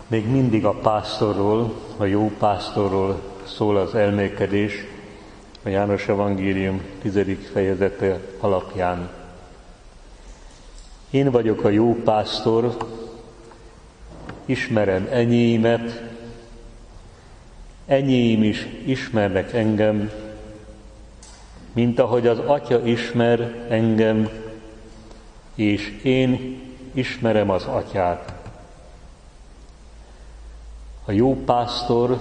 Még mindig a pásztorról, a jó pásztorról szól az elmélkedés a János Evangélium 10. fejezete alapján. Én vagyok a jó pásztor, ismerem enyéimet, enyéim is ismernek engem, mint ahogy az Atya ismer engem, és én ismerem az Atyát. A jó pásztor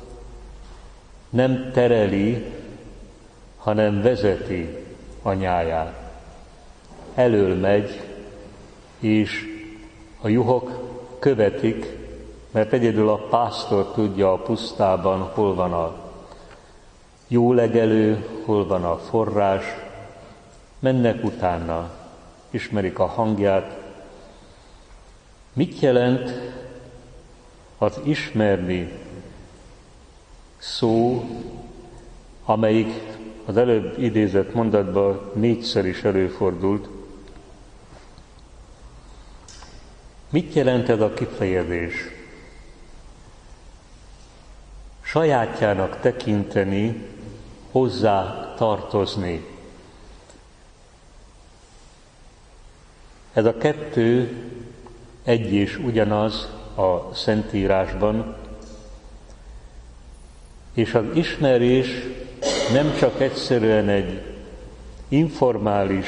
nem tereli, hanem vezeti a nyáját. Elől megy, és a juhok követik, mert egyedül a pásztor tudja a pusztában, hol van a jó legelő, hol van a forrás. Mennek utána, ismerik a hangját. Mit jelent az ismerni szó, amelyik az előbb idézett mondatban 4-szer is előfordult? Mit jelent ez a kifejezés? Sajátjának tekinteni, hozzá tartozni. Ez a kettő egy és ugyanaz a Szentírásban, és az ismerés nem csak egyszerűen egy informális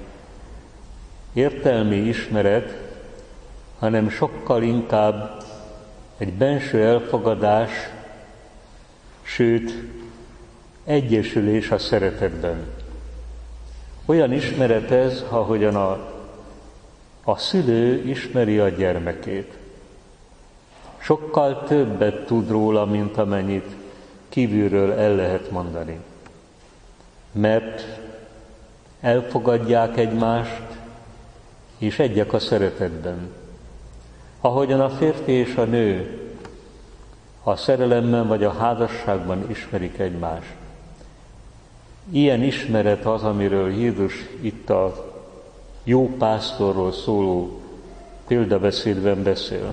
értelmi ismeret, hanem sokkal inkább egy benső elfogadás, sőt, egyesülés a szeretetben. Olyan ismeret ez, ahogyan a szülő ismeri a gyermekét. Sokkal többet tud róla, mint amennyit kívülről el lehet mondani. Mert elfogadják egymást, és egyek a szeretetben. Ahogyan a férfi és a nő a szerelemben vagy a házasságban ismerik egymást. Ilyen ismeret az, amiről Jézus itt a jó pásztorról szóló példabeszédben beszél.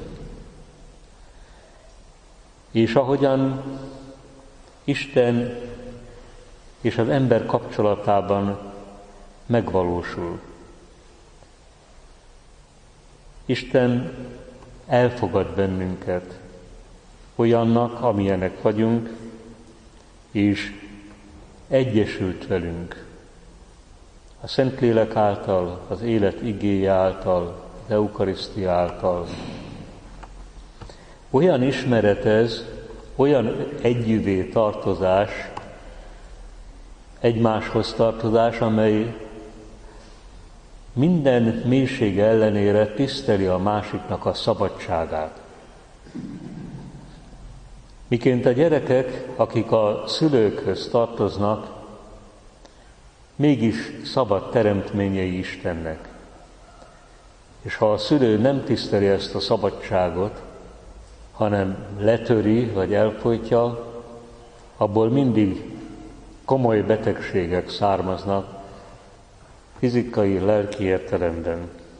És ahogyan Isten és az ember kapcsolatában megvalósul. Isten elfogad bennünket olyannak, amilyenek vagyunk, és egyesült velünk. A Szentlélek által, az élet igéje által, az eukarisztia által. Olyan ismeret ez, olyan együvé tartozás, egymáshoz tartozás, amely minden mélysége ellenére tiszteli a másiknak a szabadságát. Miként a gyerekek, akik a szülőkhöz tartoznak, mégis szabad teremtményei Istennek. És ha a szülő nem tiszteli ezt a szabadságot, hanem letöri vagy elfojtja, abból mindig komoly betegségek származnak, fizikai, lelki értelemben.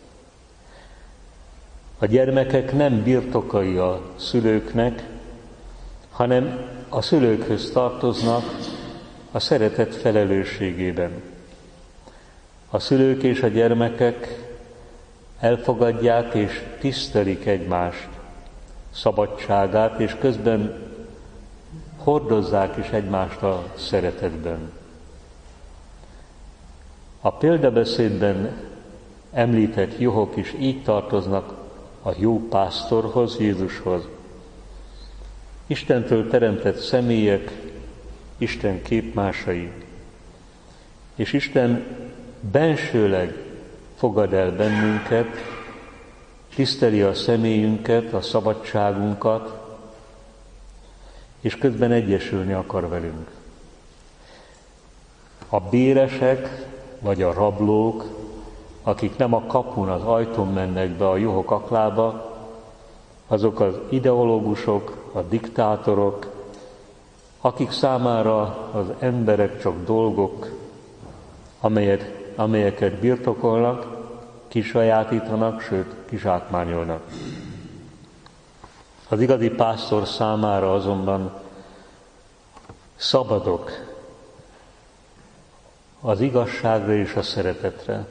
A gyermekek nem birtokai a szülőknek, hanem a szülőkhöz tartoznak a szeretet felelősségében. A szülők és a gyermekek elfogadják és tisztelik egymást szabadságát, és közben hordozzák is egymást a szeretetben. A példabeszédben említett juhok is így tartoznak a jó pásztorhoz, Jézushoz. Istentől teremtett személyek, Isten képmásai, és Isten bensőleg fogad el bennünket, tiszteli a személyünket, a szabadságunkat, és közben egyesülni akar velünk. A béresek, vagy a rablók, akik nem a kapun, az ajtón mennek be a juhok aklába, azok az ideológusok, a diktátorok, akik számára az emberek csak dolgok, amelyeket birtokolnak, kisajátítanak, sőt, kizsákmányolnak. Az igazi pásztor számára azonban szabadok az igazságra és a szeretetre.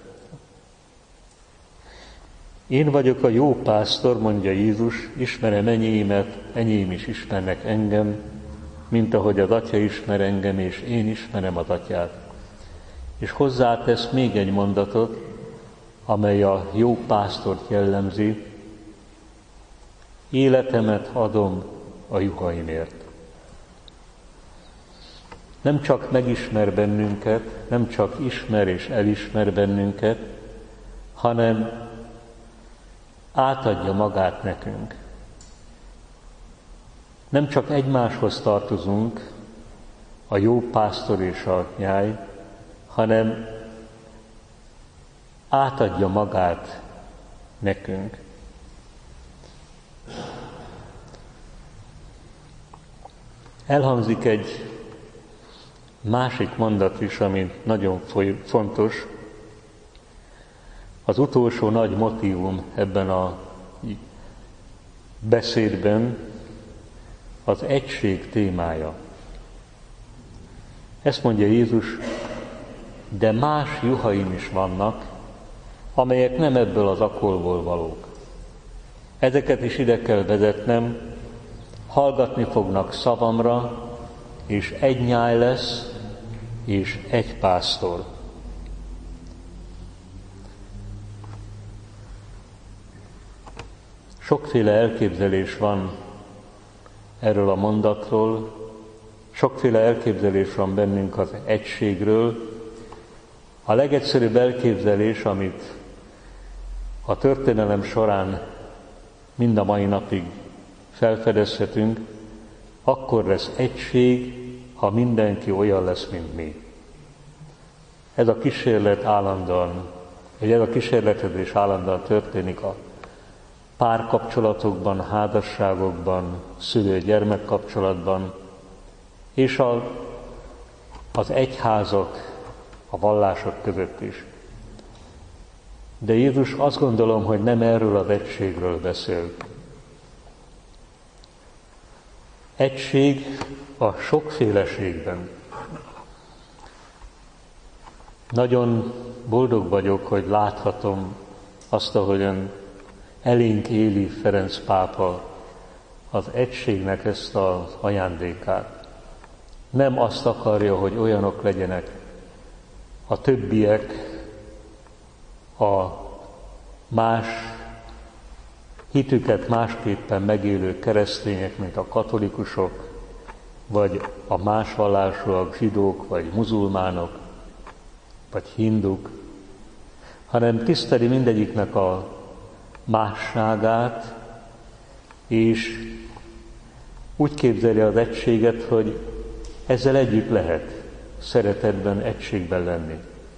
Én vagyok a jó pásztor, mondja Jézus, ismerem enyémet, enyém is ismernek engem, mint ahogy az Atya ismer engem, és én ismerem az Atyát. És hozzátesz még egy mondatot, amely a jó pásztort jellemzi: életemet adom a juhaimért. Nem csak megismer bennünket, nem csak ismer és elismer bennünket, hanem átadja magát nekünk. Nem csak egymáshoz tartozunk, a jó pásztor és a nyáj, hanem átadja magát nekünk. Elhangzik egy másik mondat is, ami nagyon fontos. Az utolsó nagy motívum ebben a beszédben az egység témája. Ezt mondja Jézus, de más juhaim is vannak, amelyek nem ebből az akolból valók. Ezeket is ide kell vezetnem, hallgatni fognak szavamra, és egy nyáj lesz, és egy pásztor. Sokféle elképzelés van erről a mondatról, sokféle elképzelés van bennünk az egységről. A legegyszerűbb elképzelés, amit a történelem során mind a mai napig felfedezhetünk, akkor lesz egység, ha mindenki olyan lesz, mint mi. Ez a kísérlet állandóan, vagy ez a kísérletezés állandóan történik a párkapcsolatokban, házasságokban, szülő-gyermek kapcsolatban, és az egyházak, a vallások között is. De Jézus azt gondolom, hogy nem erről az egységről beszél. Egység a sokféleségben. Nagyon boldog vagyok, hogy láthatom azt, ahogyan elénk éli Ferenc pápa az egységnek ezt az ajándékát. Nem azt akarja, hogy olyanok legyenek a többiek, a más hitüket másképpen megélő keresztények, mint a katolikusok, vagy a más vallásúak, zsidók, vagy muzulmánok, vagy hinduk, hanem tiszteli mindegyiknek a másságát, és úgy képzeli az egységet, hogy ezzel együtt lehet szeretetben, egységben lenni.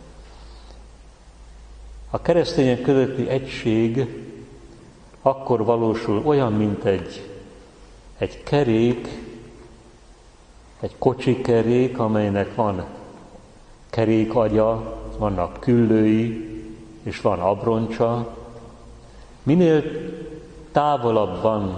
A keresztények közötti egység akkor valósul olyan, mint egy kerék, egy kocsikerék, amelynek van kerékagya, vannak küllői, és van abroncsa. Minél távolabb van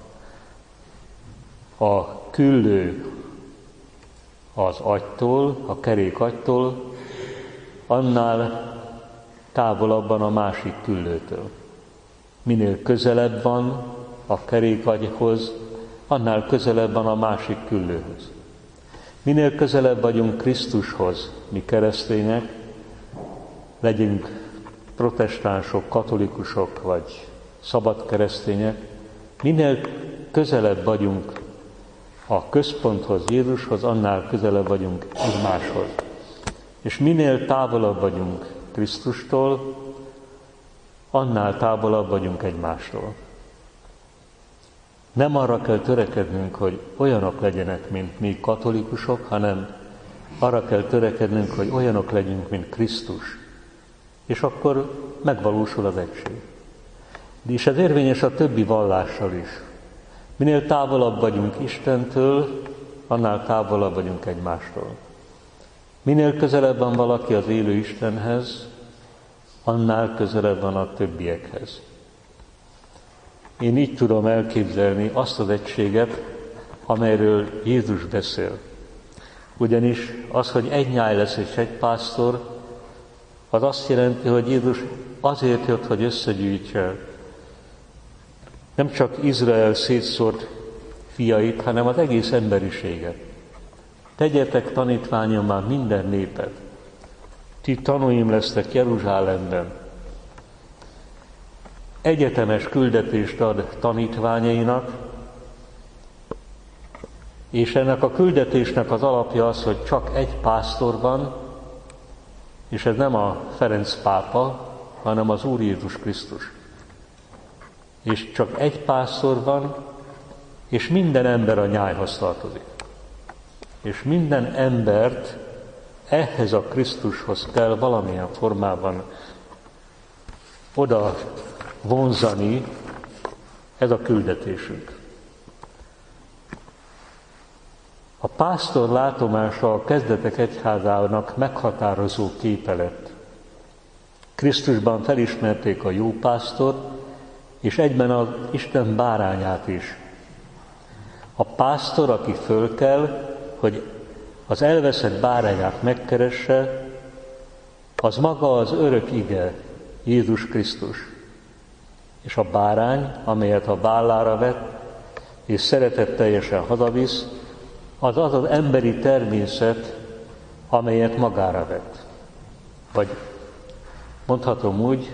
a küllő az agytól, a kerék agytól, annál távolabban a másik küllőtől. Minél közelebb van a kerék agyhoz, annál közelebb van a másik küllőhöz. Minél közelebb vagyunk Krisztushoz, mi keresztények, legyünk protestánsok, katolikusok vagy szabad keresztények, minél közelebb vagyunk a központhoz, Jézushoz, annál közelebb vagyunk egymáshoz. És minél távolabb vagyunk Krisztustól, annál távolabb vagyunk egymástól. Nem arra kell törekednünk, hogy olyanok legyenek, mint mi katolikusok, hanem arra kell törekednünk, hogy olyanok legyünk, mint Krisztus. És akkor megvalósul az egység. És ez érvényes a többi vallással is. Minél távolabb vagyunk Istentől, annál távolabb vagyunk egymástól. Minél közelebb van valaki az élő Istenhez, annál közelebb van a többiekhez. Én így tudom elképzelni azt az egységet, amelyről Jézus beszél. Ugyanis az, hogy egy nyáj lesz és egy pásztor, az azt jelenti, hogy Jézus azért jött, hogy összegyűjtse nem csak Izrael szétszórt fiait, hanem az egész emberiséget. Tegyetek tanítványommá minden népet. Ti tanúim lesztek Jeruzsálemben. Egyetemes küldetést ad tanítványainak, és ennek a küldetésnek az alapja az, hogy csak egy pásztor van, és ez nem a Ferenc pápa, hanem az Úr Jézus Krisztus. És csak egy pásztor van, és minden ember a nyájhoz tartozik. És minden embert ehhez a Krisztushoz kell valamilyen formában oda vonzani, ez a küldetésünk. A pásztor látomása a kezdetek egyházának meghatározó képe lett. Krisztusban felismerték a jó pásztort, és egyben az Isten bárányát is. A pásztor, aki fölkel, hogy az elveszett bárányát megkeresse, az maga az örök ige, Jézus Krisztus. És a bárány, amelyet a vállára vett, és szeretetteljesen hazavisz, az az az emberi természet, amelyet magára vett. Vagy mondhatom úgy,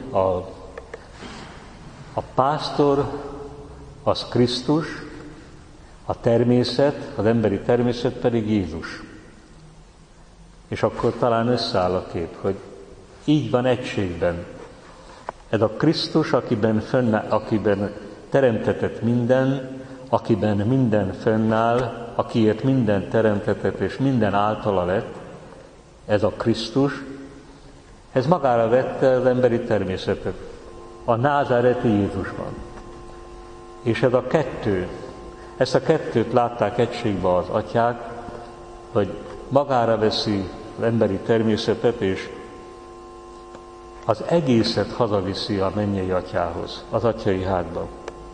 a pásztor az Krisztus, a természet, az emberi természet pedig Jézus. És akkor talán összeáll a kép, hogy így van egységben. Ez a Krisztus, akiben teremtetett minden, akiben minden fönnáll, akiért minden teremtetett és minden általa lett, ez a Krisztus, ez magára vette az emberi természetet, a názáreti Jézusban. És ez a kettő, ezt a kettőt látták egységbe az atyák, hogy magára veszi az emberi természetet, és az egészet hazaviszi a mennyei atyához, az atyai házba.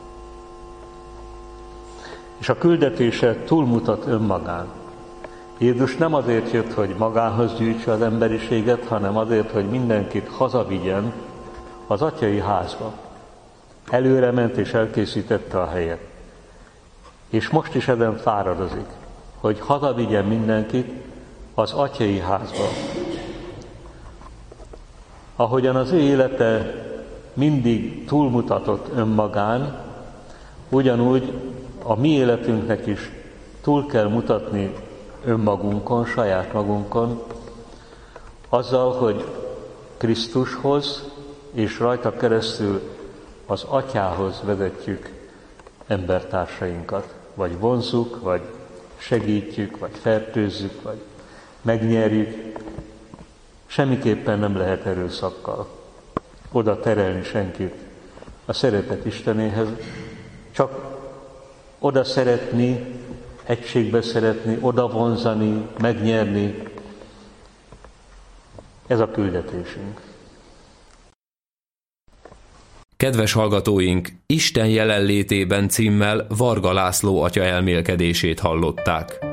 És a küldetése túlmutat önmagán. Jézus nem azért jött, hogy magához gyűjtse az emberiséget, hanem azért, hogy mindenkit hazavigyen az atyai házba. Előre ment és elkészítette a helyet. És most is ezen fáradozik, hogy hazavigyen mindenkit az atyai házba. Ahogyan az ő élete mindig túlmutatott önmagán, ugyanúgy a mi életünknek is túl kell mutatni önmagunkon, saját magunkon, azzal, hogy Krisztushoz és rajta keresztül az atyához vezetjük embertársainkat, vagy vonzzuk, vagy segítjük, vagy fertőzzük, vagy megnyerjük. Semmiképpen nem lehet erőszakkal oda terelni senkit a szeretet Istenéhez, csak oda szeretni, egységbe szeretni, oda vonzani, megnyerni. Ez a küldetésünk. Kedves hallgatóink, Isten jelenlétében címmel Varga László atya elmélkedését hallották.